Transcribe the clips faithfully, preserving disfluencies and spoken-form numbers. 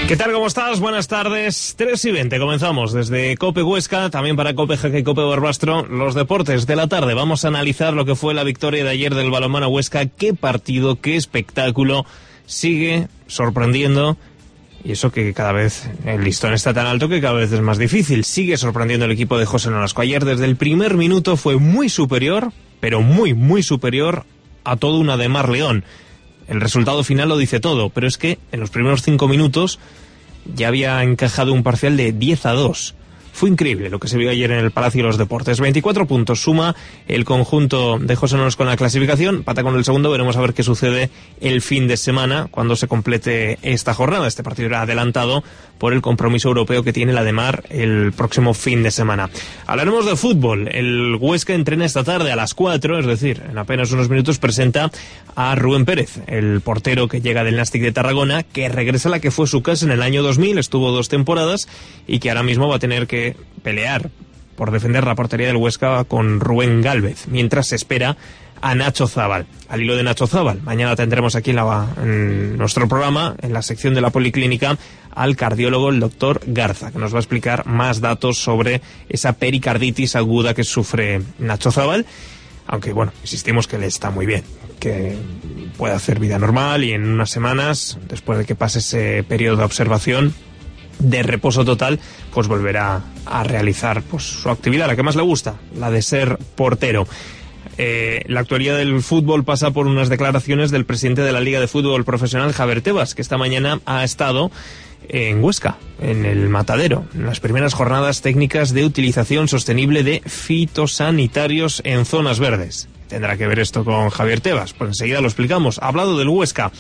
¿Qué tal? ¿Cómo estás? Buenas tardes. tres y veinte. Comenzamos desde COPE Huesca, también para COPE Jaca y COPE Barbastro, los deportes de la tarde. Vamos a analizar lo que fue la victoria de ayer del balonmano Huesca. Qué partido, qué espectáculo. Sigue sorprendiendo. Y eso que cada vez el listón está tan alto que cada vez es más difícil. Sigue sorprendiendo el equipo de José Nolasco. Ayer desde el primer minuto fue muy superior, pero muy, muy superior a todo un Ademar León. El resultado final lo dice todo, pero es que en los primeros cinco minutos ya había encajado un parcial de diez a dos. Fue increíble lo que se vio ayer en el Palacio de los Deportes. veinticuatro puntos suma el conjunto de José Nolasco con la clasificación. Pata con el segundo, veremos a ver qué sucede el fin de semana cuando se complete esta jornada. Este partido era adelantado por el compromiso europeo que tiene la Ademar el próximo fin de semana. Hablaremos de fútbol. El Huesca entrena esta tarde a las cuatro, es decir, en apenas unos minutos presenta a Rubén Pérez, el portero que llega del Nàstic de Tarragona, que regresa a la que fue su casa en el año dos mil, estuvo dos temporadas y que ahora mismo va a tener que pelear por defender la portería del Huesca con Rubén Gálvez, mientras se espera a Nacho Zabal. Al hilo de Nacho Zabal, mañana tendremos aquí en, la, en nuestro programa, en la sección de la Policlínica, al cardiólogo el doctor Garza, que nos va a explicar más datos sobre esa pericarditis aguda que sufre Nacho Zabal, aunque bueno, insistimos que le está muy bien, que puede hacer vida normal y en unas semanas, después de que pase ese periodo de observación, de reposo total, pues volverá a realizar pues su actividad, la que más le gusta, la de ser portero. Eh, la actualidad del fútbol pasa por unas declaraciones del presidente de la Liga de Fútbol Profesional, Javier Tebas, que esta mañana ha estado en Huesca, en el Matadero, en las primeras jornadas técnicas de utilización sostenible de fitosanitarios en zonas verdes. ¿Tendrá que ver esto con Javier Tebas? Pues enseguida lo explicamos. Ha hablado del Huesca.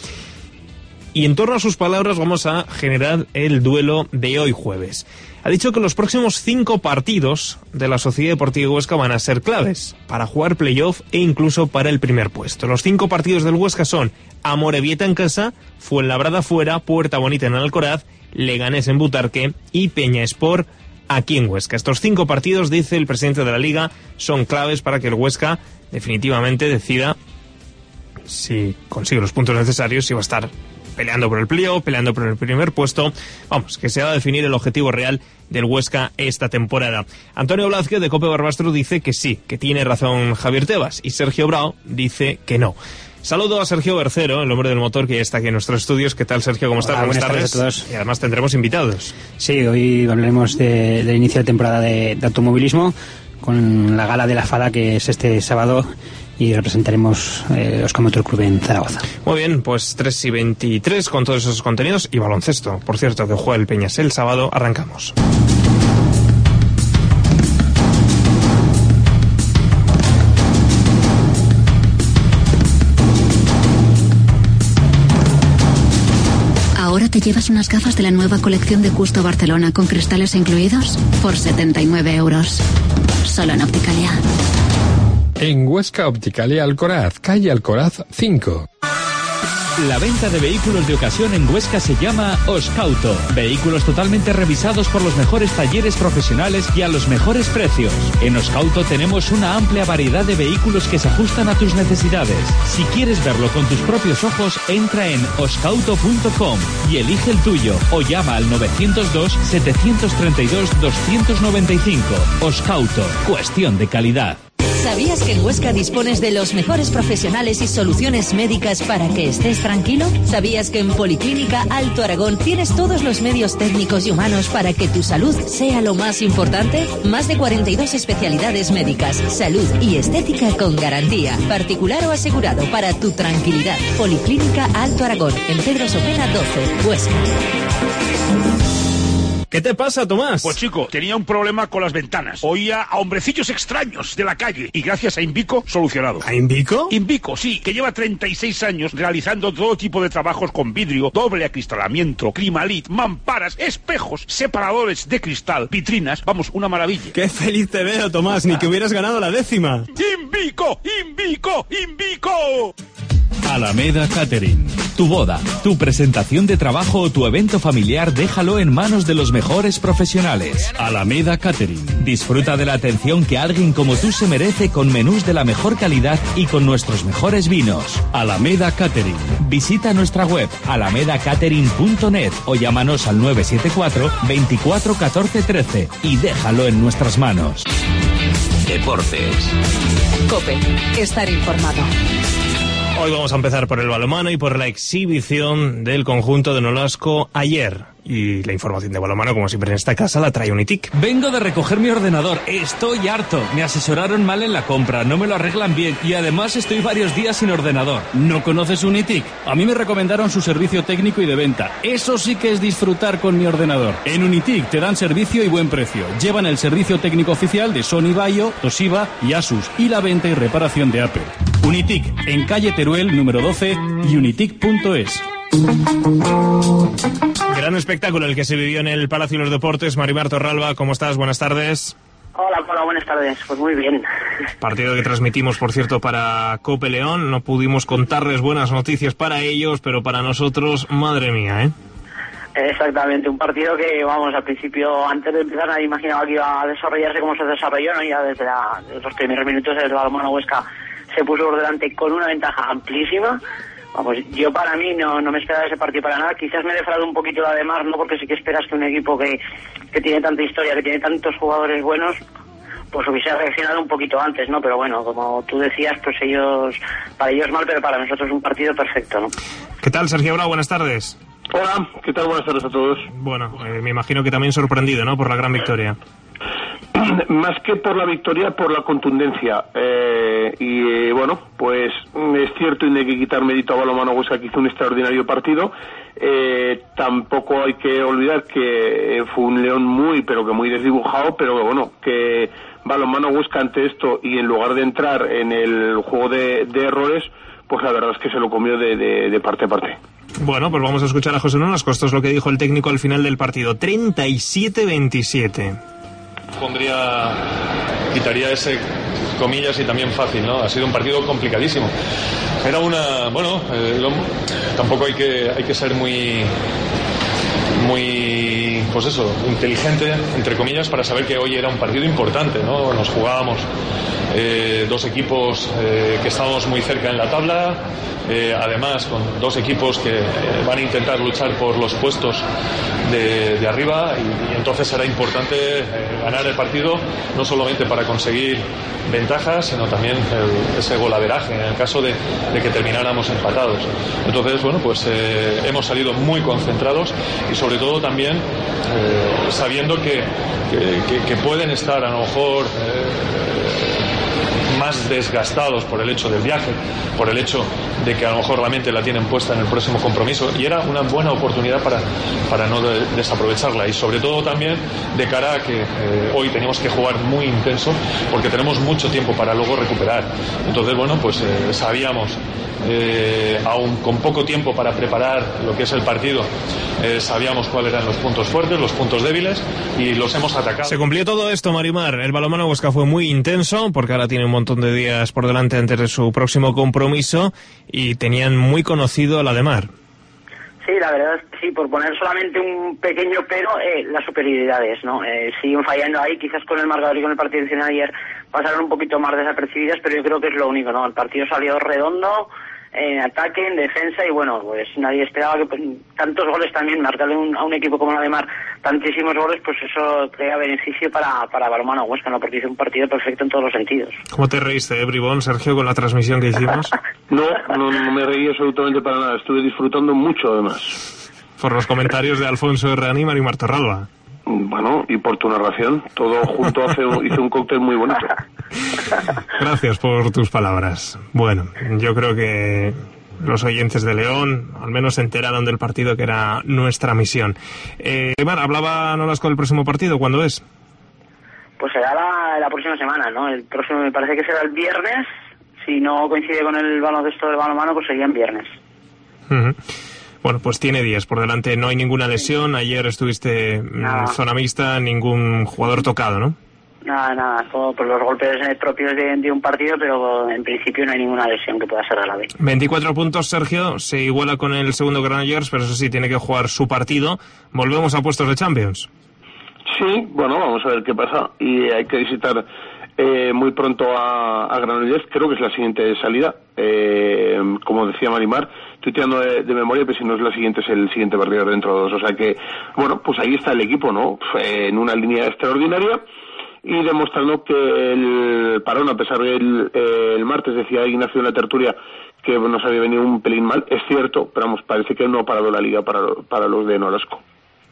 Y en torno a sus palabras vamos a generar el duelo de hoy jueves. Ha dicho que los próximos cinco partidos de la Sociedad Deportiva Huesca van a ser claves para jugar playoff e incluso para el primer puesto. Los cinco partidos del Huesca son Amorebieta en casa, Fuenlabrada fuera, Puerta Bonita en Alcoraz, Leganés en Butarque y Peña Sport aquí en Huesca. Estos cinco partidos, dice el presidente de la Liga, son claves para que el Huesca definitivamente decida si consigue los puntos necesarios, si va a estar peleando por el playoff, peleando por el primer puesto. Vamos, que se va a definir el objetivo real del Huesca esta temporada. Antonio Blázquez de COPE Barbastro dice que sí, que tiene razón Javier Tebas, y Sergio Brao dice que no. Saludo a Sergio Bercero, el hombre del motor que ya está aquí en nuestros estudios. ¿Qué tal, Sergio? ¿Cómo estás? Hola, buenas, buenas tardes. tardes a todos. Y además tendremos invitados. Sí, hoy hablaremos de, del inicio de temporada de, de automovilismo con la gala de la FADA, que es este sábado, y representaremos eh, Oscar Motor Club en Zaragoza. Muy bien, pues tres y veintitrés con todos esos contenidos y baloncesto, por cierto, que juega el Peñas el sábado. Arrancamos. ¿Ahora te llevas unas gafas de la nueva colección de Custo Barcelona con cristales incluidos? Por setenta y nueve euros. Solo en Opticalia. En Huesca, Opticalia Alcoraz, calle Alcoraz cinco. La venta de vehículos de ocasión en Huesca se llama Oscauto. Vehículos totalmente revisados por los mejores talleres profesionales y a los mejores precios. En Oscauto tenemos una amplia variedad de vehículos que se ajustan a tus necesidades. Si quieres verlo con tus propios ojos, entra en oscauto punto com y elige el tuyo o llama al novecientos dos, setecientos treinta y dos, doscientos noventa y cinco. Oscauto, cuestión de calidad. ¿Sabías que en Huesca dispones de los mejores profesionales y soluciones médicas para que estés tranquilo? ¿Sabías que en Policlínica Alto Aragón tienes todos los medios técnicos y humanos para que tu salud sea lo más importante? Más de cuarenta y dos especialidades médicas, salud y estética con garantía, particular o asegurado, para tu tranquilidad. Policlínica Alto Aragón, en Pedro Sopena doce, Huesca. ¿Qué te pasa, Tomás? Pues chico, tenía un problema con las ventanas. Oía a hombrecillos extraños de la calle y gracias a Invico, solucionado. ¿A Invico? Invico, sí, que lleva treinta y seis años realizando todo tipo de trabajos con vidrio, doble acristalamiento, Climalit, mamparas, espejos, separadores de cristal, vitrinas, vamos, una maravilla. ¡Qué feliz te veo, Tomás! Ni que hubieras ganado la décima. ¡Invico! ¡Invico! ¡Invico! Alameda Catering. Tu boda, tu presentación de trabajo o tu evento familiar, déjalo en manos de los mejores profesionales. Alameda Catering. Disfruta de la atención que alguien como tú se merece con menús de la mejor calidad y con nuestros mejores vinos. Alameda Catering. Visita nuestra web alameda catering punto net o llámanos al nueve siete cuatro, veinticuatro, catorce, trece y déjalo en nuestras manos. Deportes. COPE. Estar informado. Hoy vamos a empezar por el balonmano y por la exhibición del conjunto de Nolasco ayer. Y la información de balonmano, como siempre en esta casa, la trae Unitic. Vengo de recoger mi ordenador. Estoy harto. Me asesoraron mal en la compra, no me lo arreglan bien y además estoy varios días sin ordenador. ¿No conoces Unitic? A mí me recomendaron su servicio técnico y de venta. Eso sí que es disfrutar con mi ordenador. En Unitic te dan servicio y buen precio. Llevan el servicio técnico oficial de Sony Vaio, Toshiba y Asus y la venta y reparación de Apple. Unitic, en calle Teruel, número doce y unitic punto es. Gran espectáculo el que se vivió en el Palacio de los Deportes. Marimar Torralba, ¿cómo estás? Buenas tardes. Hola, hola, buenas tardes. Pues muy bien. Partido que transmitimos, por cierto, para Cope León. No pudimos contarles buenas noticias para ellos, pero para nosotros, madre mía, ¿eh? Exactamente, un partido que, vamos, al principio, antes de empezar, nadie imaginaba que iba a desarrollarse como se desarrolló, ¿no? Ya desde, la, desde los primeros minutos el balonmano Huesca se puso por delante con una ventaja amplísima. Vamos, yo para mí no, no me esperaba ese partido para nada. Quizás me defraudó un poquito la de Mar, ¿no? Porque sí que esperas que un equipo que, que tiene tanta historia, que tiene tantos jugadores buenos, pues hubiese reaccionado un poquito antes, ¿no? Pero bueno, como tú decías, pues ellos, para ellos mal, pero para nosotros un partido perfecto, ¿no? ¿Qué tal, Sergio Bravo? Buenas tardes. Hola, ¿qué tal? Buenas tardes a todos. Bueno, eh, me imagino que también sorprendido, ¿no? Por la gran victoria. Más que por la victoria, por la contundencia. Eh, y eh, bueno, pues es cierto y no hay que quitar mérito a Balonmano Huesca, que hizo un extraordinario partido. Eh, tampoco hay que olvidar que fue un León muy, pero que muy desdibujado, pero bueno, que Balonmano Huesca ante esto y en lugar de entrar en el juego de, de errores, pues la verdad es que se lo comió de, de, de parte a parte. Bueno, pues vamos a escuchar a José Nolasco. Esto es lo que dijo el técnico al final del partido. treinta y siete veintisiete. Pondría, quitaría ese comillas y también fácil, ¿no? Ha sido un partido complicadísimo. Era una, bueno, eh, lo, tampoco hay que hay que ser muy muy, pues eso, inteligente, entre comillas, para saber que hoy era un partido importante, ¿no? Nos jugábamos eh, dos equipos eh, que estábamos muy cerca en la tabla, eh, además con dos equipos que eh, van a intentar luchar por los puestos de, de arriba y, y entonces era importante eh, ganar el partido, no solamente para conseguir ventajas, sino también el, ese golaveraje en el caso de, de que termináramos empatados. Entonces, bueno, pues eh, hemos salido muy concentrados y sobre todo también eh, sabiendo que, que, que, que pueden estar a lo mejor eh, más desgastados por el hecho del viaje, por el hecho de que a lo mejor la mente la tienen puesta en el próximo compromiso y era una buena oportunidad para, para no de, desaprovecharla y sobre todo también de cara a que eh, hoy teníamos que jugar muy intenso porque tenemos mucho tiempo para luego recuperar. Entonces, bueno, pues eh, sabíamos eh, aún con poco tiempo para preparar lo que es el partido, eh, sabíamos cuáles eran los puntos fuertes, los puntos débiles y los hemos atacado. Se cumplió todo esto, Marimar. El balonmano Huesca fue muy intenso porque ahora tiene un montón de días por delante antes de su próximo compromiso y tenían muy conocido a la de Mar. Sí, la verdad es que sí, por poner solamente un pequeño pero, eh, las superioridades, ¿no? Eh, siguen fallando ahí, quizás con el marcador y con el partido de ayer pasaron un poquito más desapercibidas, pero yo creo que es lo único, ¿no? El partido salió redondo, en ataque, en defensa y bueno, pues nadie esperaba que pues, tantos goles también, marcarle un, a un equipo como la de Mar tantísimos goles, pues eso crea beneficio para, para Balonmano Huesca, ¿no? Porque hizo un partido perfecto en todos los sentidos. ¿Cómo te reíste, eh, Bribón, Sergio, con la transmisión que hicimos? No, no, no me reí absolutamente para nada, estuve disfrutando mucho además. Por los comentarios de Alfonso Herrani y Marimar Torralba. Bueno, y por tu narración, todo junto hace, hizo un cóctel muy bonito. Gracias por tus palabras. Bueno, yo creo que los oyentes de León al menos se enteraron del partido, que era nuestra misión. Eh, Mar, ¿hablaba Nolasco del próximo partido? ¿Cuándo es? Pues será la, la próxima semana, ¿no? El próximo me parece que será el viernes. Si no coincide con el baloncesto del balonmano, pues sería en viernes. Uh-huh. Bueno, pues tiene días por delante, no hay ninguna lesión. Ayer estuviste en zona mixta, ningún jugador tocado, ¿no? Nada, nada, todo por los golpes propios de, de un partido, pero en principio no hay ninguna lesión que pueda ser grave. veinticuatro puntos, Sergio, se iguala con el segundo Granollers, pero eso sí, tiene que jugar su partido. Volvemos a puestos de Champions. Sí, bueno, vamos a ver qué pasa. Y hay que visitar eh, muy pronto a, a Granollers, creo que es la siguiente salida. Eh, como decía Marimar, estoy tirando de, de memoria, pero si no es la siguiente, es el siguiente partido dentro de dos. O sea que, bueno, pues ahí está el equipo, ¿no? En una línea extraordinaria. Y demostrando que el parón, a pesar del de el martes, decía Ignacio en la tertulia que nos había venido un pelín mal, es cierto, pero vamos, parece que no ha parado la liga para, para los de Nolasco.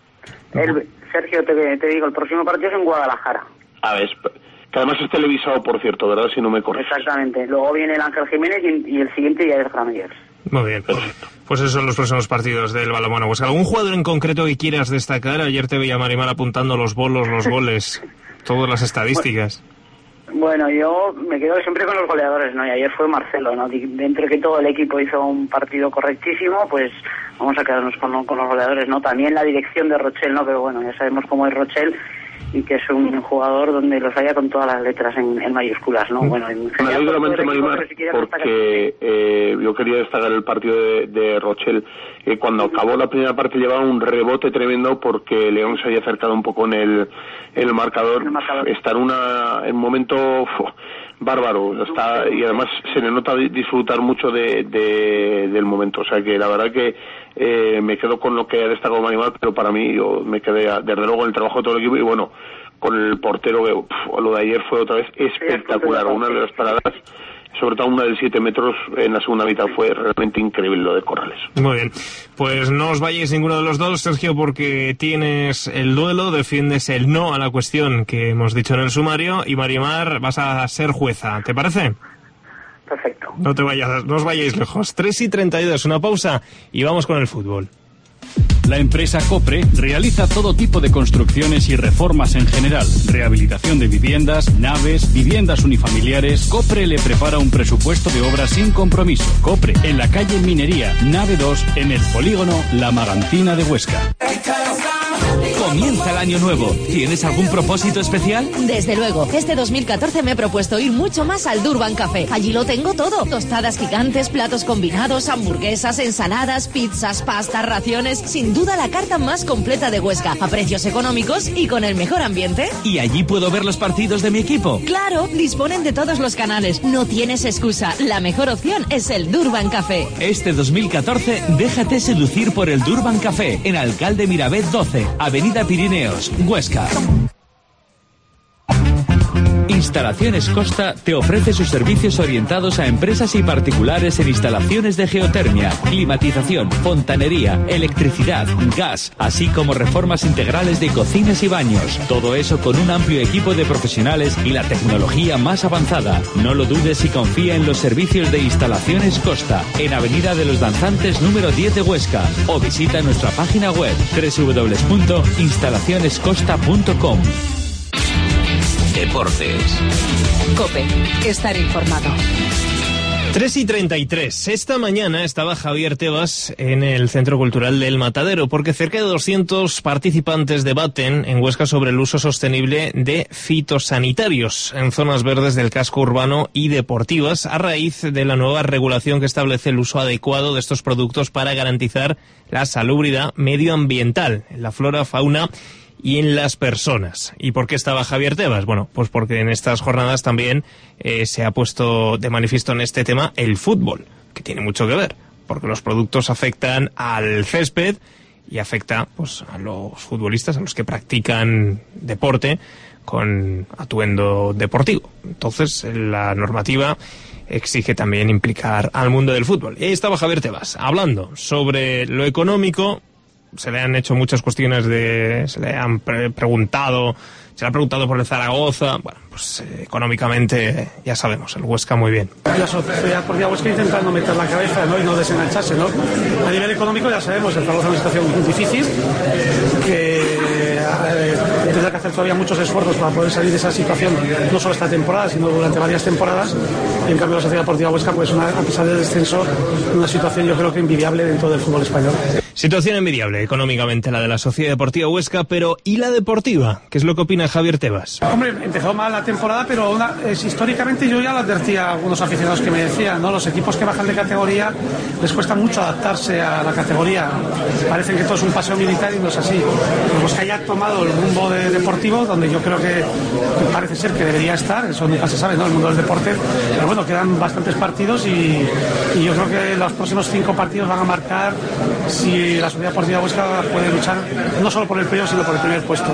El, Sergio, te, te digo, el próximo partido es en Guadalajara. A ver, que además es televisado, por cierto, ¿verdad? Si no me corriges. Exactamente, luego viene el Ángel Jiménez y, y el siguiente ya es Granollers. Muy bien, perfecto. Pues esos son los próximos partidos del balonmano. Pues ¿algún jugador en concreto que quieras destacar? Ayer te veía Marimar apuntando los bolos, los goles, todas las estadísticas. Bueno, yo me quedo siempre con los goleadores, ¿no? Y ayer fue Marcelo, ¿no? Dentro de que todo el equipo hizo un partido correctísimo, pues vamos a quedarnos con, con los goleadores, ¿no? También la dirección de Rochel, ¿no? Pero bueno, ya sabemos cómo es Rochel y que es un jugador donde los haya con todas las letras en, en mayúsculas, ¿no? Bueno, en me alegro mente, Marimar, porque eh, yo quería destacar el partido de, de Rochel. Eh, cuando acabó la primera parte llevaba un rebote tremendo porque León se había acercado un poco en el, en el marcador. El marcador. Está en, una, en un momento uf, bárbaro, está, y además se le nota disfrutar mucho de, de, del momento. O sea que la verdad que eh, me quedo con lo que ha destacado Marimar, pero para mí yo me quedé desde luego en el trabajo de todo el equipo y bueno, con el portero, que uf, lo de ayer fue otra vez espectacular, una de las paradas, sobre todo una de siete metros en la segunda mitad, fue realmente increíble lo de Corrales. Muy bien, pues no os vayáis ninguno de los dos, Sergio, porque tienes el duelo, defiendes el no a la cuestión que hemos dicho en el sumario, y Marimar, vas a ser jueza, ¿te parece? Perfecto. No te vayas, no os vayáis lejos. tres y treinta y dos, una pausa y vamos con el fútbol. La empresa Copre realiza todo tipo de construcciones y reformas en general. Rehabilitación de viviendas, naves, viviendas unifamiliares. Copre le prepara un presupuesto de obras sin compromiso. Copre, en la calle Minería, nave dos, en el polígono La Magantina de Huesca. Comienza el año nuevo. ¿Tienes algún propósito especial? Desde luego. Este dos mil catorce me he propuesto ir mucho más al Durban Café. Allí lo tengo todo. Tostadas gigantes, platos combinados, hamburguesas, ensaladas, pizzas, pastas, raciones. Sin duda la carta más completa de Huesca. A precios económicos y con el mejor ambiente. ¿Y allí puedo ver los partidos de mi equipo? Claro, disponen de todos los canales. No tienes excusa. La mejor opción es el Durban Café. Este dos mil catorce, déjate seducir por el Durban Café en Alcalde Mirabet doce, Avenida Pirineos, Huesca. Instalaciones Costa te ofrece sus servicios orientados a empresas y particulares en instalaciones de geotermia, climatización, fontanería, electricidad, gas, así como reformas integrales de cocinas y baños. Todo eso con un amplio equipo de profesionales y la tecnología más avanzada. No lo dudes y confía en los servicios de Instalaciones Costa, en Avenida de los Danzantes número diez de Huesca, o visita nuestra página web doble u doble u doble u punto instalaciones costa punto com. Deportes. COPE. Estar informado. tres y treinta y tres. Esta mañana estaba Javier Tebas en el Centro Cultural del Matadero porque cerca de doscientos participantes debaten en Huesca sobre el uso sostenible de fitosanitarios en zonas verdes del casco urbano y deportivas a raíz de la nueva regulación que establece el uso adecuado de estos productos para garantizar la salubridad medioambiental en la flora, fauna y en las personas. ¿Y por qué estaba Javier Tebas? Bueno, pues porque en estas jornadas también eh, se ha puesto de manifiesto en este tema el fútbol, que tiene mucho que ver, porque los productos afectan al césped y afecta pues a los futbolistas, a los que practican deporte con atuendo deportivo. Entonces, la normativa exige también implicar al mundo del fútbol. Y ahí estaba Javier Tebas, hablando sobre lo económico. Se le han hecho muchas cuestiones de... Se le han pre preguntado... Se le ha preguntado por el Zaragoza. Bueno, pues eh, económicamente ya sabemos, el Huesca muy bien. La Sociedad Deportiva Huesca intentando meter la cabeza, ¿no? Y no desengancharse, ¿no? A nivel económico ya sabemos, el Zaragoza es una situación muy difícil, que eh, tendrá que hacer todavía muchos esfuerzos para poder salir de esa situación, no solo esta temporada, sino durante varias temporadas. Y en cambio la Sociedad Deportiva Huesca, pues una, a pesar del descenso, una situación yo creo que envidiable dentro del fútbol español. Situación envidiable económicamente la de la Sociedad Deportiva Huesca, pero ¿y la deportiva? ¿Qué es lo que opina Javier Tebas? Hombre, empezó mal la temporada, pero una, es, históricamente yo ya lo advertía a algunos aficionados que me decían, ¿no? Los equipos que bajan de categoría les cuesta mucho adaptarse a la categoría. Parecen que todo es un paseo militar y no es así. Pues Huesca ya ha tomado el rumbo de deportivo, donde yo creo que, que parece ser que debería estar, eso nunca se sabe, ¿no? El mundo del deporte, pero bueno, quedan bastantes partidos y, y yo creo que los próximos cinco partidos van a marcar si la Sociedad Deportiva Huesca puede luchar no solo por el playoff, sino por el primer puesto.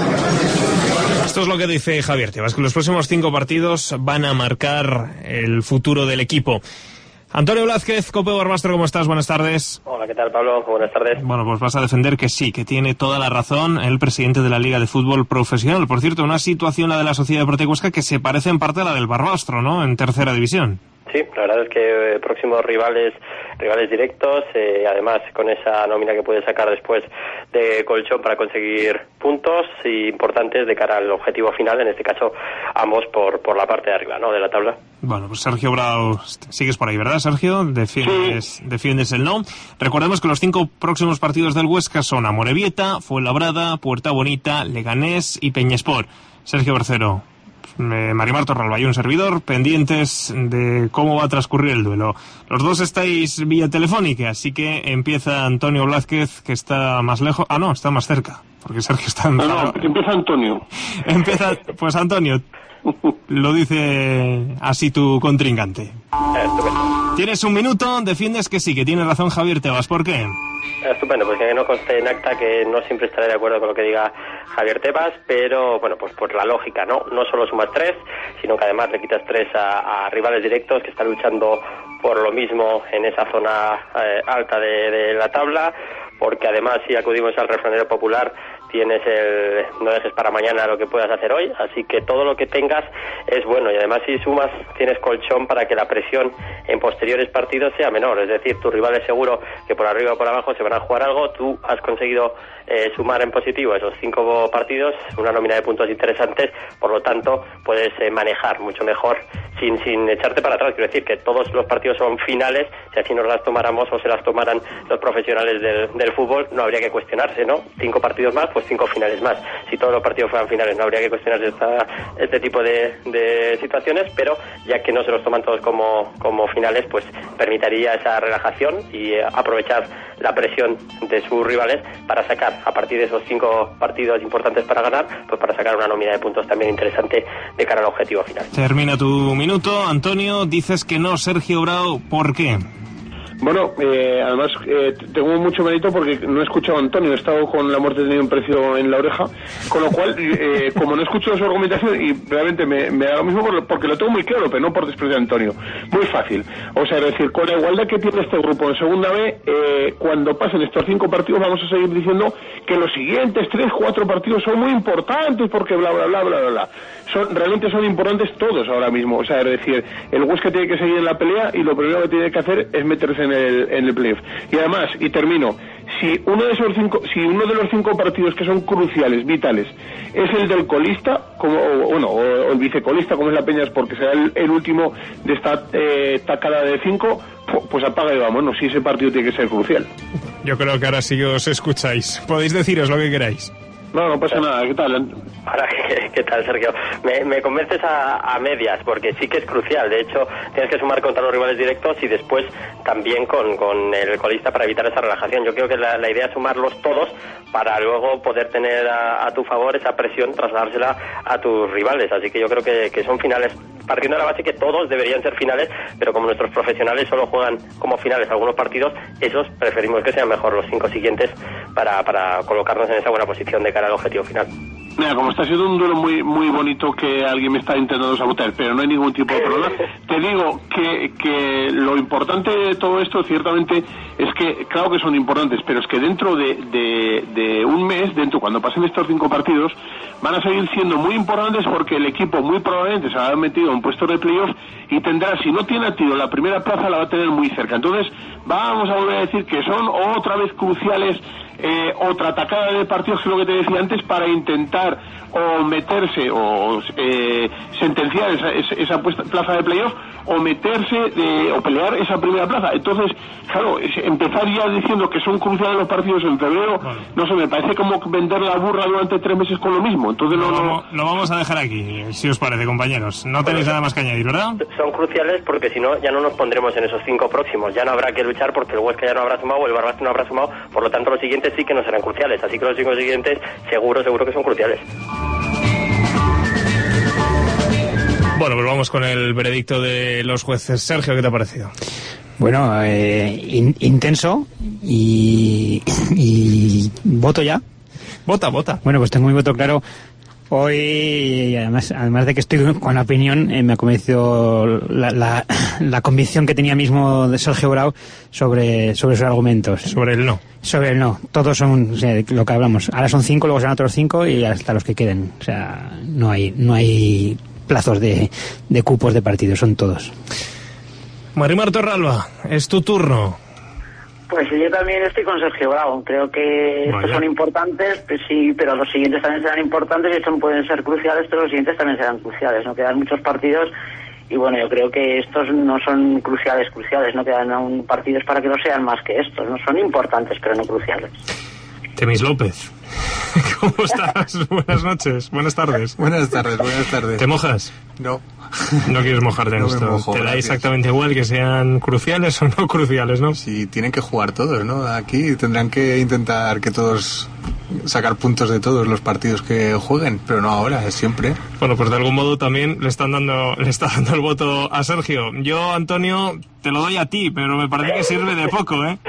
Esto es lo que dice Javier Tebas, que los próximos cinco partidos van a marcar el futuro del equipo. Antonio Blázquez, Cope Barbastro, ¿cómo estás? Buenas tardes. Hola, ¿qué tal, Pablo? Buenas tardes. Bueno, pues vas a defender que sí, que tiene toda la razón el presidente de la Liga de Fútbol Profesional. Por cierto, una situación, la de la Sociedad Deportiva Huesca, que se parece en parte a la del Barbastro, ¿no?, en tercera división. Sí, la verdad es que eh, próximos rivales rivales directos, eh, además con esa nómina que puede sacar después de colchón para conseguir puntos importantes de cara al objetivo final, en este caso ambos por por la parte de arriba, ¿no?, de la tabla. Bueno, pues Sergio Brau, sigues por ahí, ¿verdad, Sergio? Defiendes, sí. defiendes el no. Recordemos que los cinco próximos partidos del Huesca son Amorebieta, Fuenlabrada, Puerta Bonita, Leganés y Peñaspor. Sergio Bercero, Eh, Marimar Torralba y un servidor pendientes de cómo va a transcurrir el duelo. Los dos estáis vía telefónica, así que empieza Antonio Blázquez, que está más lejos. Ah, no, está más cerca, porque Sergio está en... No, no, empieza Antonio. Empieza, pues Antonio, lo dice así tu contrincante. Tienes un minuto, defiendes que sí, que tiene razón Javier Tebas. ¿Por qué? Estupendo, pues que no conste en acta que no siempre estaré de acuerdo con lo que diga Javier Tebas, pero bueno, pues por la lógica, ¿no? No solo sumas tres, sino que además le quitas tres a, a rivales directos que están luchando por lo mismo en esa zona eh, alta de, de la tabla, porque además si acudimos al refranero popular, tienes el no dejes para mañana lo que puedas hacer hoy, así que todo lo que tengas es bueno, y además si sumas tienes colchón para que la presión en posteriores partidos sea menor, es decir, tus rivales seguro que por arriba o por abajo se van a jugar algo, tú has conseguido eh, sumar en positivo esos cinco partidos, una nómina de puntos interesantes, por lo tanto puedes eh, manejar mucho mejor sin sin echarte para atrás, quiero decir que todos los partidos son finales, si así nos las tomáramos o se las tomaran los profesionales del, del fútbol, no habría que cuestionarse, ¿no? Cinco partidos más, pues cinco finales más. Si todos los partidos fueran finales no habría que cuestionarse esta, este tipo de, de situaciones, pero ya que no se los toman todos como, como finales, pues permitiría esa relajación y eh, aprovechar la presión de sus rivales para sacar, a partir de esos cinco partidos importantes para ganar, pues para sacar una nómina de puntos también interesante de cara al objetivo final. Termina tu minuto, Antonio, dices que no, Sergio Brau, ¿por qué? Bueno, eh, además eh, tengo mucho mérito porque no he escuchado a Antonio, he estado con La muerte tenido un precio en la oreja, con lo cual, eh, como no he escuchado su argumentación, y realmente me, me da lo mismo porque lo tengo muy claro, pero no por despreciar a Antonio. Muy fácil. O sea, es decir, con la igualdad que tiene este grupo en segunda B, eh, cuando pasen estos cinco partidos vamos a seguir diciendo que los siguientes tres, cuatro partidos son muy importantes porque bla, bla, bla, bla, bla, bla. Son, realmente son importantes todos ahora mismo. O sea, es decir, el Huesca tiene que seguir en la pelea y lo primero que tiene que hacer es meterse en el, en el playoff. Y además, y termino, si uno de esos cinco, si uno de los cinco partidos que son cruciales, vitales, es el del colista, como, o, bueno, o, o el vicecolista, como es la Peñas, porque será el, el último de esta eh, tacada de cinco, pues apaga y vámonos, si ese partido tiene que ser crucial. Yo creo que ahora sí os escucháis. Podéis deciros lo que queráis. No, no pasa nada, ¿qué tal? Ahora, ¿qué, qué tal, Sergio? Me, me convences a, a medias, porque sí que es crucial. De hecho, tienes que sumar contra los rivales directos y después también con, con el colista para evitar esa relajación. Yo creo que la, la idea es sumarlos todos para luego poder tener a, a tu favor esa presión, trasladársela a tus rivales. Así que yo creo que, que son finales, partiendo de la base que todos deberían ser finales, pero como nuestros profesionales solo juegan como finales algunos partidos, esos preferimos que sean mejor los cinco siguientes para, para colocarnos en esa buena posición de cara al objetivo final. Mira, como está siendo un duelo muy muy bonito que alguien me está intentando sabotear, pero no hay ningún tipo de problema, te digo que, que lo importante de todo esto ciertamente es que, claro que son importantes, pero es que dentro de, de, de un mes, dentro cuando pasen estos cinco partidos, van a seguir siendo muy importantes porque el equipo muy probablemente se habrá metido en puestos de playoff y tendrá, si no tiene a tiro la primera plaza, la va a tener muy cerca. Entonces, vamos a volver a decir que son otra vez cruciales eh, otra atacada de partidos, que es lo que te decía antes, para intentar o meterse o eh, sentenciar esa, esa, esa puesta, plaza de playoff, o meterse de, o pelear esa primera plaza. Entonces, claro, es, empezar ya diciendo que son cruciales los partidos en febrero, bueno, no sé, me parece como vender la burra durante tres meses con lo mismo. Entonces lo, no, no... Lo, lo vamos a dejar aquí, si os parece, compañeros. No tenéis nada más que añadir, ¿verdad? Son cruciales porque si no, ya no nos pondremos en esos cinco próximos. Ya no habrá que luchar porque el Huesca ya no habrá sumado, el Barbastro no habrá sumado. Por lo tanto, los siguientes sí que no serán cruciales. Así que los cinco siguientes, seguro, seguro que son cruciales. Bueno, pues vamos con el veredicto de los jueces. Sergio, ¿qué te ha parecido? Bueno, eh, in, intenso y, y voto ya. Vota, vota. Bueno, pues tengo mi voto claro. Hoy, además, además de que estoy con la opinión, eh, me ha convencido la, la, la convicción que tenía mismo de Sergio Grau sobre, sobre sus argumentos. Sobre el no. Sobre el no. Todos son, o sea, lo que hablamos. Ahora son cinco, luego serán otros cinco y hasta los que queden. O sea, no hay, no hay plazos de, de cupos de partidos, son todos. Marimar Torralba, es tu turno. Pues yo también estoy con Sergio Bravo. Creo que estos Vaya. son importantes, pues sí, pero los siguientes también serán importantes y estos pueden ser cruciales, pero los siguientes también serán cruciales. No quedan muchos partidos y bueno, yo creo que estos no son cruciales, cruciales. No quedan aún partidos para que lo sean más que estos. No son importantes, pero no cruciales. Temis López, ¿cómo estás? Buenas noches, buenas tardes. Buenas tardes, buenas tardes. ¿Te mojas? No. No quieres mojarte en No me esto. mojo, Te da gracias. exactamente igual que sean cruciales o no cruciales, ¿no? Sí, tienen que jugar todos, ¿no? Aquí tendrán que intentar que todos sacar puntos de todos los partidos que jueguen, pero no ahora, es siempre. Bueno, pues de algún modo también le están dando, le está dando el voto a Sergio. Yo, Antonio, te lo doy a ti, pero me parece que sirve de poco, ¿eh?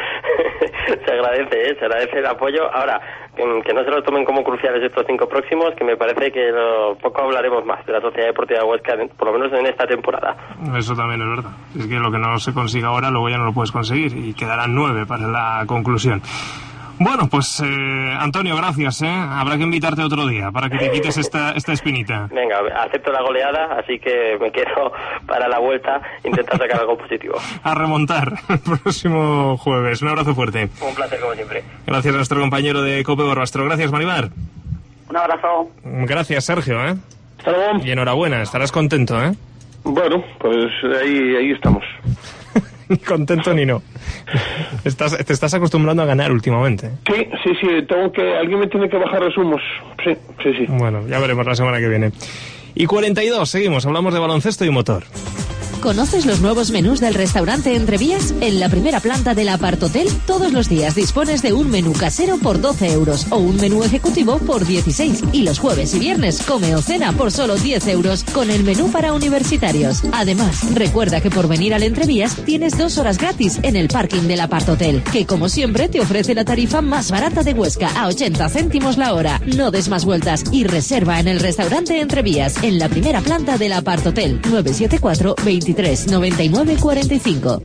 Se agradece, ¿eh? Se agradece el apoyo. Ahora, que, que no se los tomen como cruciales estos cinco próximos, que me parece que lo, poco hablaremos más de la Sociedad Deportiva Huesca, por lo menos en esta temporada. Eso también es verdad. Es que lo que no se consiga ahora, luego ya no lo puedes conseguir y quedarán nueve para la conclusión. Bueno, pues eh, Antonio, gracias, ¿eh? Habrá que invitarte otro día para que te quites esta, esta espinita. Venga, acepto la goleada, así que me quedo para la vuelta, intentar sacar algo positivo. A remontar el próximo jueves. Un abrazo fuerte. Un placer, como siempre. Gracias a nuestro compañero de Cope Barbastro. Gracias, Marimar. Un abrazo. Gracias, Sergio, ¿eh? Hasta luego. Y enhorabuena, estarás contento, ¿eh? Bueno, pues ahí, ahí estamos. Ni contento ni no. Estás, te estás acostumbrando a ganar últimamente. Sí, sí, sí, tengo que, alguien me tiene que bajar los humos. Sí, sí, sí. Bueno, ya veremos la semana que viene. Y cuarenta y dos, seguimos, hablamos de baloncesto y motor. ¿Conoces los nuevos menús del restaurante Entrevías? En la primera planta del Apart Hotel, todos los días dispones de un menú casero por doce euros o un menú ejecutivo por dieciséis. Y los jueves y viernes come o cena por solo diez euros con el menú para universitarios. Además, recuerda que por venir al Entrevías tienes dos horas gratis en el parking del Apart Hotel, que como siempre te ofrece la tarifa más barata de Huesca a ochenta céntimos la hora. No des más vueltas y reserva en el restaurante Entrevías, en la primera planta del Apart Hotel, nueve siete cuatro, veintitrés noventa y nueve cuarenta y cinco.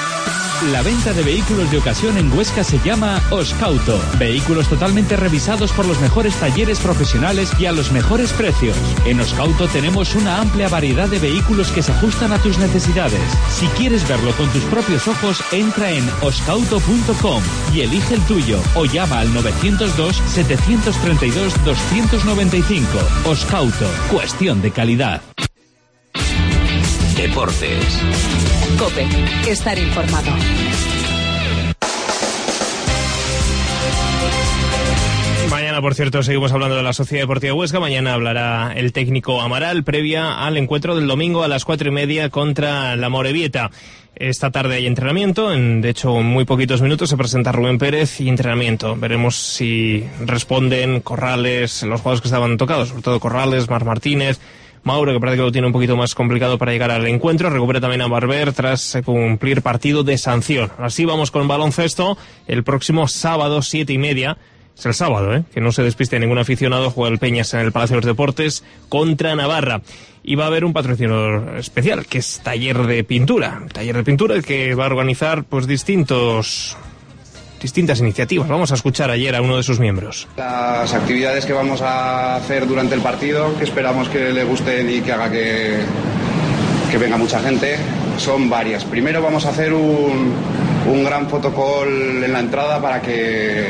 La venta de vehículos de ocasión en Huesca se llama Oscauto. Vehículos totalmente revisados por los mejores talleres profesionales y a los mejores precios. En Oscauto tenemos una amplia variedad de vehículos que se ajustan a tus necesidades. Si quieres verlo con tus propios ojos, entra en oscauto punto com y elige el tuyo o llama al novecientos dos, setecientos treinta y dos, doscientos noventa y cinco. Oscauto, cuestión de calidad. Deportes. COPE, estar informado. Mañana, por cierto, seguimos hablando de la Sociedad Deportiva Huesca. Mañana hablará el técnico Amaral, previa al encuentro del domingo a las cuatro y media contra la Morevieta. Esta tarde hay entrenamiento, en, de hecho en muy poquitos minutos se presenta Rubén Pérez y entrenamiento. Veremos si responden Corrales, los jugadores que estaban tocados, sobre todo Corrales, Marc Martínez, Mauro, que parece que lo tiene un poquito más complicado para llegar al encuentro. Recupera también a Barber tras cumplir partido de sanción. Así vamos con baloncesto. El próximo sábado, siete y media. Es el sábado, ¿eh? Que no se despiste ningún aficionado. Juega el Peñas en el Palacio de los Deportes contra Navarra. Y va a haber un patrocinador especial, que es Taller de Pintura. Taller de Pintura, el que va a organizar pues distintos... distintas iniciativas. Vamos a escuchar ayer a uno de sus miembros. Las actividades que vamos a hacer durante el partido, que esperamos que le gusten y que haga que, que venga mucha gente, son varias. Primero vamos a hacer un, un gran fotocall en la entrada para que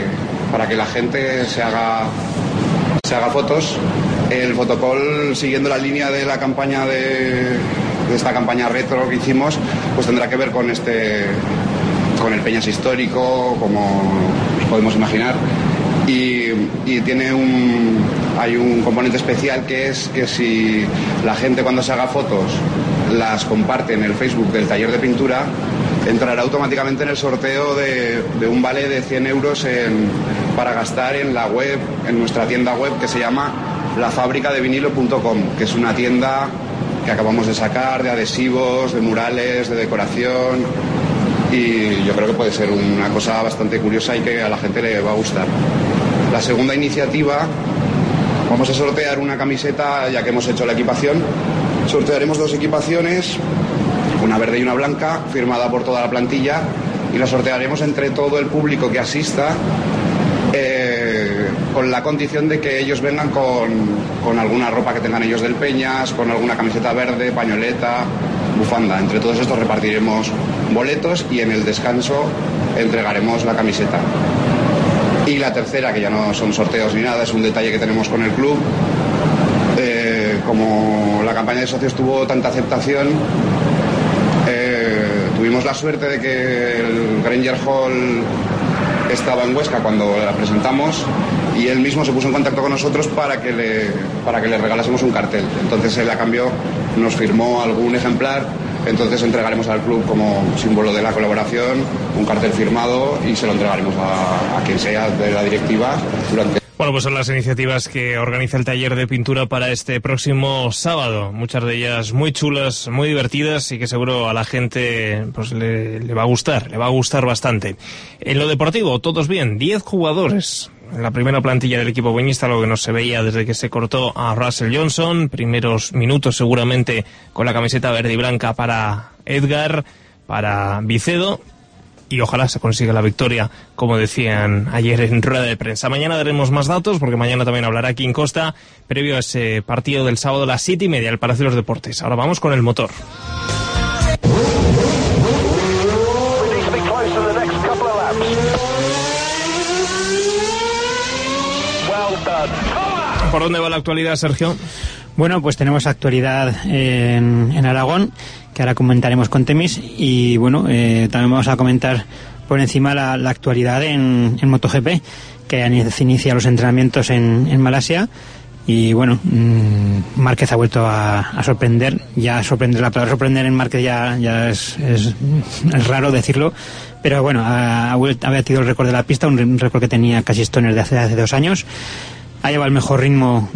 para que la gente se haga, se haga fotos. El fotocall, siguiendo la línea de la campaña de, de esta campaña retro que hicimos, pues tendrá que ver con este, con el Peñas histórico, como podemos imaginar. Y, y tiene un hay un componente especial, que es que si la gente, cuando se haga fotos, las comparte en el Facebook del taller de pintura, entrará automáticamente en el sorteo de, de un vale de cien euros en, para gastar en la web, en nuestra tienda web, que se llama la fábrica de vinilo punto com, que es una tienda que acabamos de sacar de adhesivos, de murales, de decoración, y yo creo que puede ser una cosa bastante curiosa y que a la gente le va a gustar. La segunda iniciativa, vamos a sortear una camiseta, ya que hemos hecho la equipación. Sortearemos dos equipaciones, una verde y una blanca, firmada por toda la plantilla, y la sortearemos entre todo el público que asista, eh, con la condición de que ellos vengan con, con alguna ropa que tengan ellos del Peñas, con alguna camiseta verde, pañoleta, bufanda. Entre todos estos repartiremos boletos y en el descanso entregaremos la camiseta. Y la tercera, que ya no son sorteos ni nada, es un detalle que tenemos con el club. Eh, como la campaña de socios tuvo tanta aceptación, eh, tuvimos la suerte de que el Granger Hall estaba en Huesca cuando la presentamos, y él mismo se puso en contacto con nosotros para que le, para que le regalásemos un cartel. Entonces él, a cambio, nos firmó algún ejemplar. Entonces entregaremos al club, como símbolo de la colaboración, un cartel firmado, y se lo entregaremos a, a quien sea de la directiva durante... Bueno, pues son las iniciativas que organiza el taller de pintura para este próximo sábado. Muchas de ellas muy chulas, muy divertidas, y que seguro a la gente pues le, le va a gustar, le va a gustar bastante. En lo deportivo, todos bien, diez jugadores en la primera plantilla del equipo buenista, lo que no se veía desde que se cortó a Russell Johnson. Primeros minutos seguramente con la camiseta verde y blanca para Edgar, para Vicedo, y ojalá se consiga la victoria, como decían ayer en rueda de prensa. Mañana daremos más datos, porque mañana también hablará Quim Costa, previo a ese partido del sábado a las siete y media, el Palacio de los Deportes. Ahora vamos con el motor. ¿Por dónde va la actualidad, Sergio? Bueno, pues tenemos actualidad en, en Aragón, que ahora comentaremos con Temis, y bueno, eh, también vamos a comentar por encima la, la actualidad en, en MotoGP, que se inicia los entrenamientos en, en Malasia. Y bueno, mmm, Márquez ha vuelto a, a sorprender. Ya sorprender, la palabra sorprender en Márquez ya, ya es, es, es raro decirlo, pero bueno, ha, ha, vuelto, ha batido el récord de la pista, un récord que tenía Casey Stoner de hace, hace dos años. Ha llevado el mejor ritmo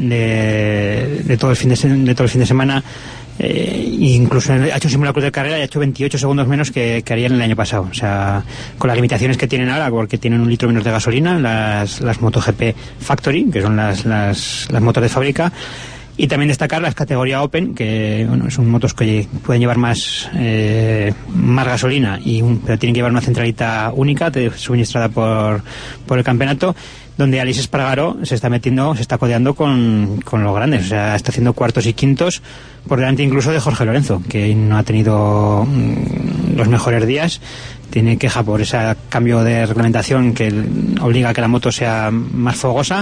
de, de todo el fin de, de todo el fin de semana. Eh, incluso ha hecho un simulacro de carrera y ha hecho veintiocho segundos menos que, que harían el año pasado. O sea, con las limitaciones que tienen ahora, porque tienen un litro menos de gasolina, las, las MotoGP Factory, que son las, las, las motos de fábrica. Y también destacar las categoría Open, que bueno, son motos que pueden llevar más eh, más gasolina, y un, pero tienen que llevar una centralita única de, suministrada por, por el campeonato, donde Aleix Espargaró se está metiendo, se está codeando con, con los grandes. O sea, está haciendo cuartos y quintos, por delante incluso de Jorge Lorenzo, que no ha tenido mmm, los mejores días. Tiene queja por ese cambio de reglamentación que obliga a que la moto sea más fogosa,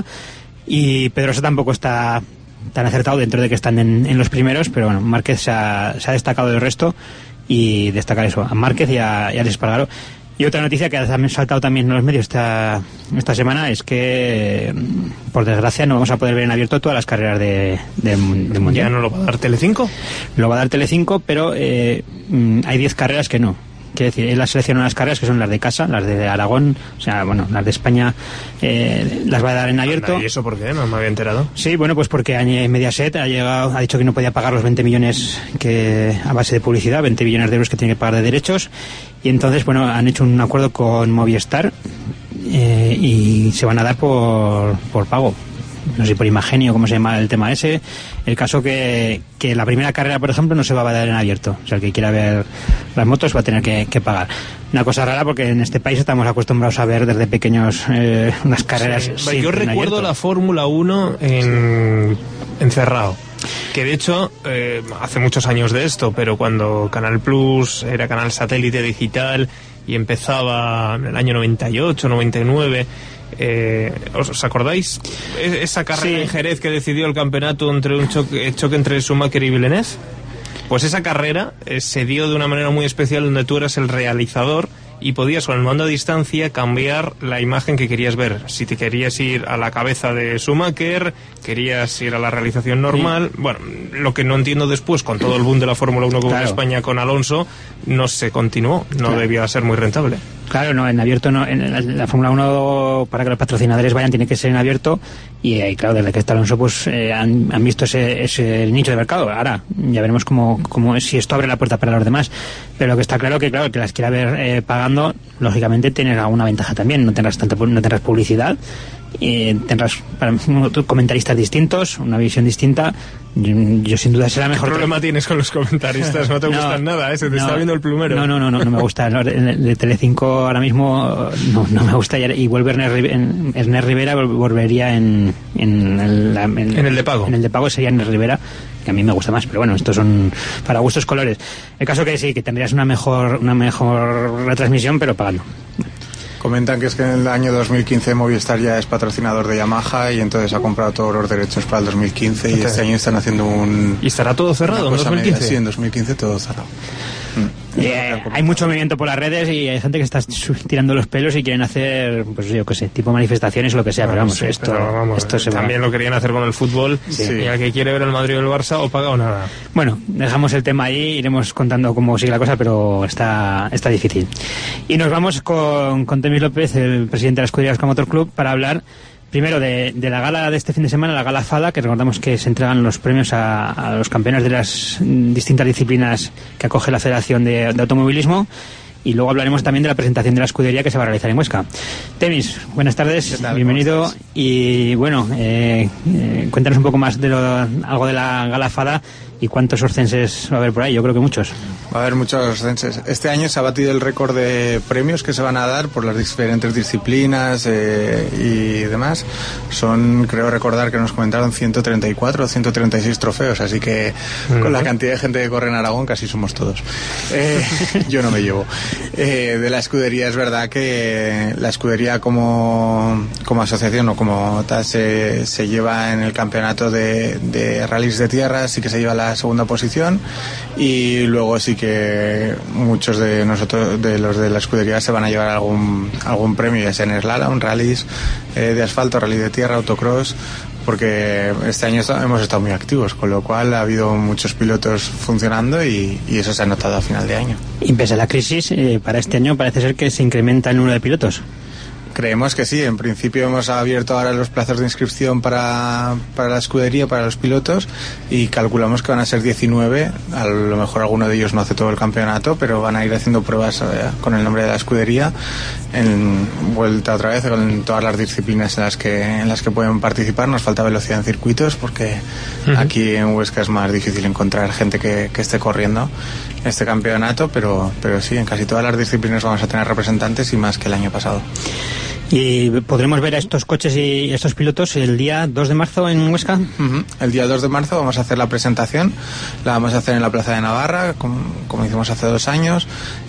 y Pedrosa tampoco está tan acertado, dentro de que están en, en los primeros, pero bueno, Márquez se ha, se ha destacado del resto, y destacar eso, a Márquez y a, y a Aleix Espargaró. Y otra noticia que ha saltado también en los medios esta, esta semana es que, por desgracia, no vamos a poder ver en abierto todas las carreras de, de, del Mundial. ¿Ya no lo va a dar Telecinco? Lo va a dar Telecinco, pero eh, hay diez carreras que no. Quiere decir, él ha seleccionado las carreras que son las de casa, las de Aragón, o sea, bueno, las de España eh, las va a dar en abierto. ¿Y eso por qué? No me había enterado. Sí, bueno, pues porque Mediaset ha llegado, ha dicho que no podía pagar los veinte millones que a base de publicidad, veinte millones de euros que tiene que pagar de derechos, y entonces, bueno, han hecho un acuerdo con Movistar eh, y se van a dar por, por pago. No sé, por Imagenio, cómo se llama el tema ese. El caso que, que la primera carrera, por ejemplo, no se va a dar en abierto. O sea, el que quiera ver las motos va a tener que, que pagar. Una cosa rara, porque en este país estamos acostumbrados a ver desde pequeños eh, unas carreras. Sí. Yo recuerdo la Fórmula uno en encerrado. Que de hecho, eh, hace muchos años de esto, pero cuando Canal Plus era canal satélite digital y empezaba en el año noventa y ocho, noventa y nueve. Eh, ¿Os acordáis esa carrera sí. en Jerez que decidió el campeonato entre un choque, choque entre Schumacher y Villeneuve? Pues esa carrera eh, se dio de una manera muy especial, donde tú eras el realizador y podías con el mando a distancia cambiar la imagen que querías ver. Si te querías ir a la cabeza de Schumacher, querías ir a la realización normal. Sí. Bueno, lo que no entiendo después, con todo el boom de la Fórmula uno como claro. en España con Alonso, no se continuó, no claro. debía ser muy rentable. Claro, no, en abierto no, en la, la Fórmula uno, para que los patrocinadores vayan, tiene que ser en abierto, y eh, claro, desde que está Alonso, pues eh, han, han visto ese, ese nicho de mercado. Ahora ya veremos cómo, cómo si esto abre la puerta para los demás, pero lo que está claro que claro, el que las quiera ver eh, pagando, lógicamente tendrá alguna ventaja también, no tendrás tanta, no tendrás publicidad, y tendrás para, comentaristas distintos, una visión distinta. Yo, yo sin duda será mejor. ¿Qué problema tienes con los comentaristas? No te no, gustan nada, ¿eh? Se te no, está viendo el plumero. No, no, no, no, no me gusta. No, de Telecinco ahora mismo no, no me gusta. Y vuelve Ernest Rivera, volvería en, en, el, en, en el de pago. En el de pago sería Ernest Rivera, que a mí me gusta más, pero bueno, estos son para gustos colores. El caso que sí, que tendrías una mejor, una mejor retransmisión, pero pagando. Comentan que es que en el año dos mil quince Movistar ya es patrocinador de Yamaha y entonces ha comprado todos los derechos para el dos mil quince, y este año están haciendo un... ¿Y estará todo cerrado en dos mil quince? Media. Sí, en dos mil quince todo cerrado. Mm. Eh, hay mucho movimiento por las redes y hay gente que está tirando los pelos y quieren hacer, pues yo qué sé, tipo manifestaciones o lo que sea, bueno, pero vamos, sí, esto, pero vamos esto se también va. Lo querían hacer con el fútbol, sí. Y al que quiere ver el Madrid o el Barça, o paga o nada. Bueno, dejamos el tema ahí, iremos contando cómo sigue la cosa, pero está, está difícil. Y nos vamos con, con Temis López, el presidente de la Escudería Oscar Motor Club, para hablar primero de, de la gala de este fin de semana, la gala FADA, que recordamos que se entregan los premios a, a los campeones de las distintas disciplinas que acoge la Federación de, de Automovilismo, y luego hablaremos también de la presentación de la escudería que se va a realizar en Huesca. Temis, buenas tardes, bienvenido, y bueno, eh, eh, cuéntanos un poco más de lo, algo de la gala FADA. ¿Y cuántos oscenses va a haber por ahí? Yo creo que muchos. Va a haber muchos oscenses. Este año se ha batido el récord de premios que se van a dar por las diferentes disciplinas eh, y demás. Son, creo recordar que nos comentaron ciento treinta y cuatro o ciento treinta y seis trofeos, así que uh-huh. con la cantidad de gente que corre en Aragón casi somos todos. Eh, yo no me llevo. Eh, de la escudería es verdad que la escudería como, como asociación o como tal se, se lleva en el campeonato de, de rallies de tierra, sí que se lleva la segunda posición, y luego sí que muchos de nosotros, de los de la escudería, se van a llevar algún algún premio, ya sea en slalom, rallies eh, de asfalto, rally de tierra, autocross, porque este año hemos estado muy activos, con lo cual ha habido muchos pilotos funcionando y, y eso se ha notado a final de año. Y pese a la crisis, eh, para este año parece ser que se incrementa el número de pilotos. Creemos que sí. En principio hemos abierto ahora los plazos de inscripción para, para la escudería, para los pilotos, y calculamos que van a ser diecinueve. A lo mejor alguno de ellos no hace todo el campeonato, pero van a ir haciendo pruebas eh, con el nombre de la escudería, en vuelta otra vez con todas las disciplinas en las que en las que pueden participar. Nos falta velocidad en circuitos porque uh-huh. aquí en Huesca es más difícil encontrar gente que, que esté corriendo este campeonato, pero, pero sí, en casi todas las disciplinas vamos a tener representantes, y más que el año pasado. ¿Y podremos ver a estos coches y estos pilotos el día dos de marzo en Huesca? Uh-huh. El día dos de marzo vamos a hacer la presentación, la vamos a hacer en la Plaza de Navarra, como, como hicimos hace dos años.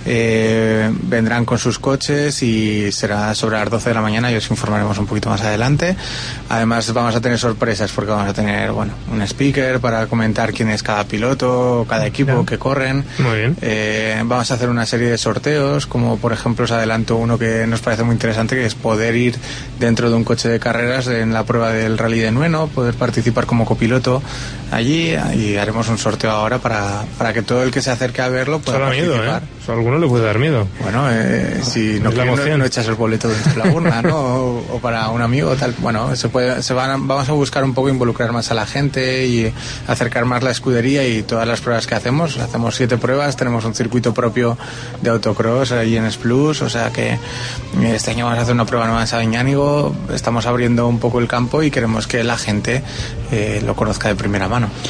Eh, vendrán con sus coches y será sobre las doce de la mañana, y os informaremos un poquito más adelante. Además vamos a tener sorpresas, porque vamos a tener, bueno, un speaker para comentar quién es cada piloto, cada equipo Bien. que corren. Muy bien. Eh, vamos a hacer una serie de sorteos, como por ejemplo os adelanto uno que nos parece muy interesante, que es poder ir dentro de un coche de carreras en la prueba del Rally de Nueno, poder participar como copiloto allí, y haremos un sorteo ahora para, para que todo el que se acerque a verlo pueda participar. Miedo, ¿eh? O sea, a alguno le puede dar miedo. Bueno, eh, si no, quieren, no, no echas el boleto dentro de la urna, ¿no? O, o para un amigo, tal. Bueno, se puede, se van a, vamos a buscar un poco involucrar más a la gente y acercar más la escudería y todas las pruebas que hacemos. Hacemos siete pruebas, tenemos un circuito propio de autocross ahí en Splus, o sea que este año vamos a hacer una prueba nueva en Sabiñánigo. Estamos abriendo un poco el campo y queremos que la gente eh, lo conozca de primera mano.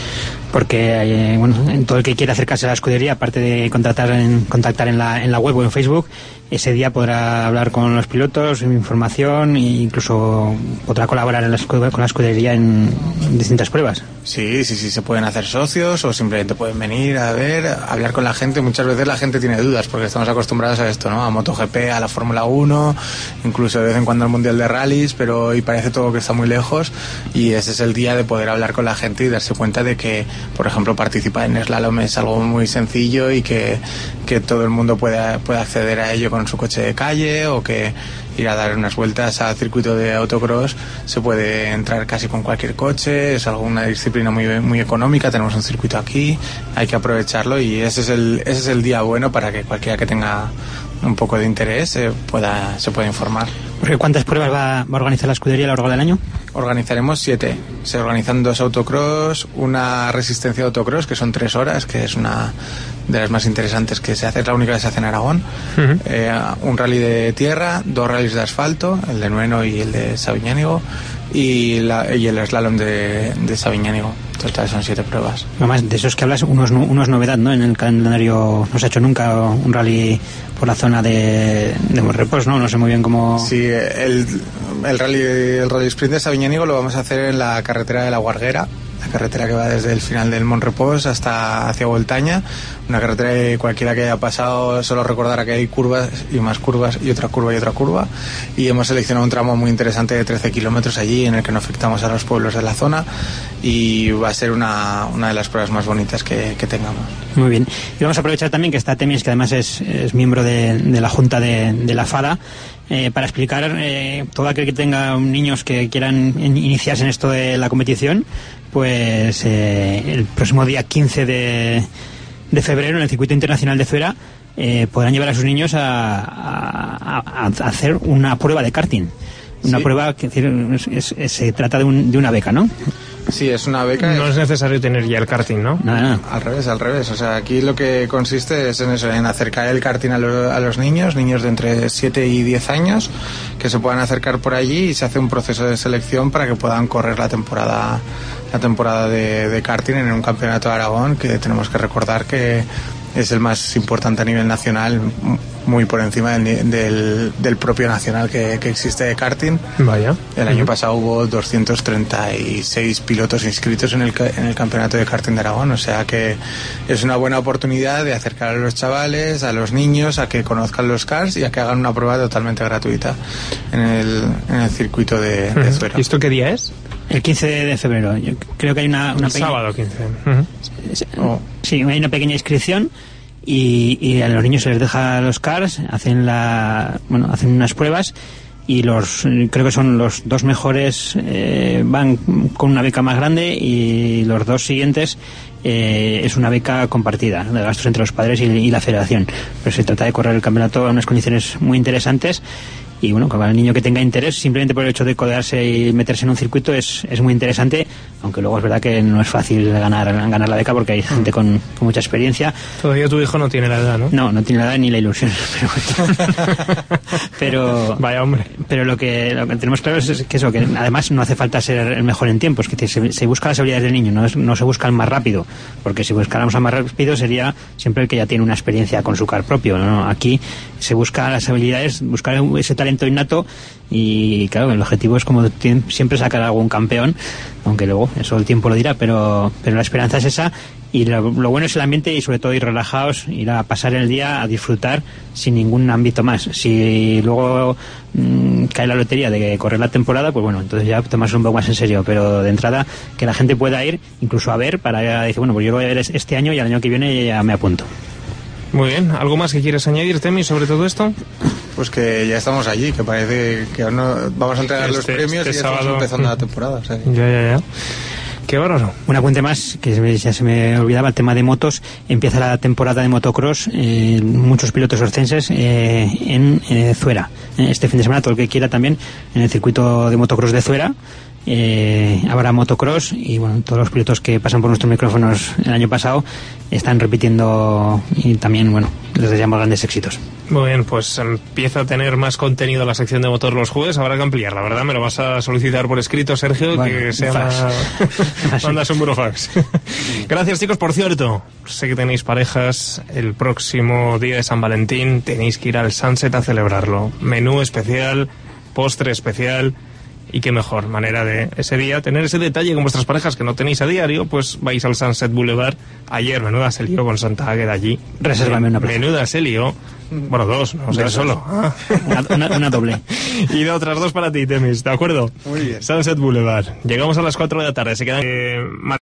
porque eh, bueno, en todo el que quiera acercarse a la escudería, aparte de contratar en, contactar en la, en la web o en Facebook, ese día podrá hablar con los pilotos, información e incluso podrá colaborar en la escu- con la escudería en distintas pruebas. Sí, sí, sí, se pueden hacer socios o simplemente pueden venir a ver, a hablar con la gente. Muchas veces la gente tiene dudas porque estamos acostumbrados a esto, ¿no? A MotoGP, a la Fórmula uno, incluso de vez en cuando al Mundial de Rallys, pero hoy parece todo que está muy lejos y ese es el día de poder hablar con la gente y darse cuenta de que, por ejemplo, participar en slalom es algo muy sencillo y que, que todo el mundo puede, puede acceder a ello con su coche de calle, o que ir a dar unas vueltas al circuito de autocross se puede entrar casi con cualquier coche. Es algo, una disciplina muy, muy económica, tenemos un circuito aquí, hay que aprovecharlo y ese es el, ese es el día bueno para que cualquiera que tenga un poco de interés eh, pueda, se pueda informar. Porque ¿cuántas pruebas va, va a organizar la escudería a lo largo del año? Organizaremos siete. Se organizan dos autocross, una resistencia de autocross, que son tres horas, que es una de las más interesantes que se hace, es la única que se hace en Aragón. Uh-huh. Eh, un rally de tierra, dos rallies de asfalto, el de Nueno y el de Sabiñánigo, y, la, y el slalom de, de Sabiñánigo. Total, son siete pruebas. Además, de esos que hablas, uno es, uno es novedad, ¿no? En el calendario no se ha hecho nunca un rally por la zona de, de Monrepos, ¿no? No sé muy bien cómo... Sí, el, el rally el rally sprint de Sabiñánigo lo vamos a hacer en la carretera de La Guarguera, la carretera que va desde el final del Monrepos hasta hacia Voltaña, una carretera que cualquiera que haya pasado solo recordará que hay curvas y más curvas y otra curva y otra curva, y hemos seleccionado un tramo muy interesante de trece kilómetros allí en el que no afectamos a los pueblos de la zona y va a ser una, una de las pruebas más bonitas que, que tengamos. Muy bien, y vamos a aprovechar también que está Temis, que además es, es miembro de, de la Junta de, de la FADA, eh, para explicar eh, todo aquel que tenga niños que quieran iniciarse en esto de la competición, pues eh, el próximo día quince de, de febrero en el Circuito Internacional de Zuera eh, podrán llevar a sus niños a, a, a, a hacer una prueba de karting. Una sí. prueba que es, es, es, se trata de, un, de una beca, ¿no? Sí, es una beca. No es necesario tener ya el karting, ¿no? No, no. Al revés, al revés. O sea, aquí lo que consiste es en eso, en acercar el karting a, lo, a los niños, niños de entre siete y diez años, que se puedan acercar por allí y se hace un proceso de selección para que puedan correr la temporada la temporada de, de karting en un campeonato de Aragón, que tenemos que recordar que es el más importante a nivel nacional, muy por encima del, del, del propio nacional que, que existe de karting. Vaya. El año uh-huh. pasado hubo doscientos treinta y seis pilotos inscritos en el, en el campeonato de karting de Aragón, o sea que es una buena oportunidad de acercar a los chavales, a los niños, a que conozcan los karts y a que hagan una prueba totalmente gratuita en el, en el circuito de, uh-huh. de Zuera. ¿Y esto qué día es? El quince de febrero. Yo creo que hay una, una el pequeña... sábado quince. Uh-huh. Oh. Sí, hay una pequeña inscripción y, y a los niños se les deja los cars, hacen la, bueno, hacen unas pruebas y los creo que son los dos mejores eh, van con una beca más grande y los dos siguientes eh, es una beca compartida de gastos entre los padres y, y la federación. Pero se trata de correr el campeonato a unas condiciones muy interesantes. Y bueno, para el niño que tenga interés, simplemente por el hecho de codearse y meterse en un circuito es, es muy interesante, aunque luego es verdad que no es fácil ganar, ganar la beca porque hay gente con, con mucha experiencia. Todavía tu hijo no tiene la edad, ¿no? No, no tiene la edad ni la ilusión. Pero, pero vaya hombre. Pero lo que, lo que tenemos claro es que eso, que además no hace falta ser el mejor en tiempos, que se, se busca las habilidades del niño, no, es, no se busca el más rápido, porque si buscáramos al más rápido sería siempre el que ya tiene una experiencia con su car propio, ¿no? Aquí se busca las habilidades, buscar ese talento innato y claro, el objetivo es como siempre sacar algún campeón, aunque luego eso el tiempo lo dirá, pero, pero la esperanza es esa y lo, lo bueno es el ambiente y sobre todo ir relajados, ir a pasar el día a disfrutar sin ningún ámbito más. Si luego mmm, cae la lotería de correr la temporada, pues bueno, entonces ya tomas un poco más en serio, pero de entrada que la gente pueda ir incluso a ver para decir, bueno, pues yo lo voy a ver este año y al año que viene ya me apunto. Muy bien, ¿algo más que quieres añadir, Temi, sobre todo esto? Pues que ya estamos allí, que parece que aún no vamos a entregar este, los premios este y ya sábado... estamos empezando la temporada. O sea, que... Ya, ya, ya. Qué bárbaro. Un apunte más, que ya se me olvidaba, el tema de motos. Empieza la temporada de motocross, eh, muchos pilotos orcenses eh, en eh, Zuera. Este fin de semana, todo el que quiera también, en el circuito de motocross de Zuera. eh, habrá motocross y bueno, todos los pilotos que pasan por nuestros micrófonos el año pasado están repitiendo y también, bueno, les deseamos grandes éxitos. Muy bien, pues empieza a tener más contenido la sección de motor los jueves, habrá que ampliar, la verdad me lo vas a solicitar por escrito, Sergio, bueno, que sea más... mandas un burofax. Gracias, chicos. Por cierto, sé que tenéis parejas, el próximo día de San Valentín tenéis que ir al Sunset a celebrarlo. Menú especial, postre especial, y qué mejor manera de ese día tener ese detalle con vuestras parejas que no tenéis a diario, pues vais al Sunset Boulevard. Ayer menuda se lió con Santa Águeda allí. Resérvame una plaza. Menuda se lió. Bueno, dos, no sé, solo. Ah. Una, una, una doble. Y de otras dos para ti, Temis, ¿de acuerdo? Muy bien. Sunset Boulevard. Llegamos a las cuatro de la tarde, se quedan... Eh,